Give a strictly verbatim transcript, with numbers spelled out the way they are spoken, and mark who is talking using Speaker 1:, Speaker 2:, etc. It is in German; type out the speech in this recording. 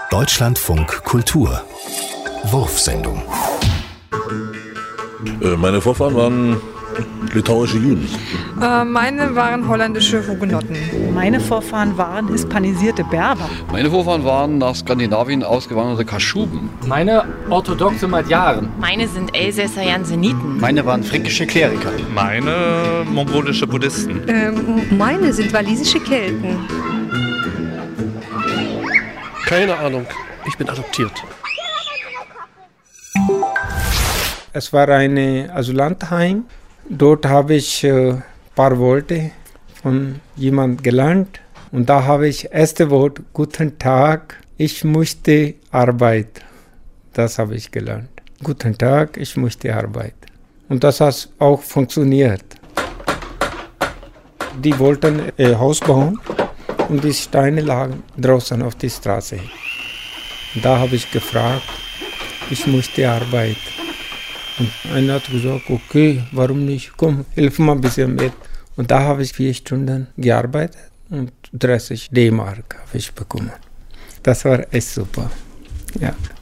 Speaker 1: Deutschlandfunk Kultur Wurfsendung.
Speaker 2: Meine Vorfahren waren litauische Juden.
Speaker 3: Äh, meine waren holländische Hugenotten.
Speaker 4: Meine Vorfahren waren hispanisierte Berber.
Speaker 5: Meine Vorfahren waren nach Skandinavien ausgewanderte Kaschuben.
Speaker 6: Meine orthodoxe Magyaren.
Speaker 7: Meine sind Elsässer Janseniten.
Speaker 8: Meine waren fränkische Kleriker.
Speaker 9: Meine mongolische Buddhisten.
Speaker 10: Ähm, meine sind walisische Kelten.
Speaker 11: Keine Ahnung, ich bin adoptiert.
Speaker 12: Es war ein Asylantenheim. Dort habe ich ein äh, paar Worte von jemandem gelernt. Und da habe ich das erste Wort, guten Tag, ich möchte Arbeit. Das habe ich gelernt. Guten Tag, ich möchte Arbeit. Und das hat auch funktioniert. Die wollten ein Haus bauen und die Steine lagen draußen auf der Straße. Da habe ich gefragt, ich möchte Arbeit. Und einer hat gesagt, okay, warum nicht? Komm, hilf mal ein bisschen mit. Und da habe ich vier Stunden gearbeitet und dreißig D-Mark habe ich bekommen. Das war echt super. Ja.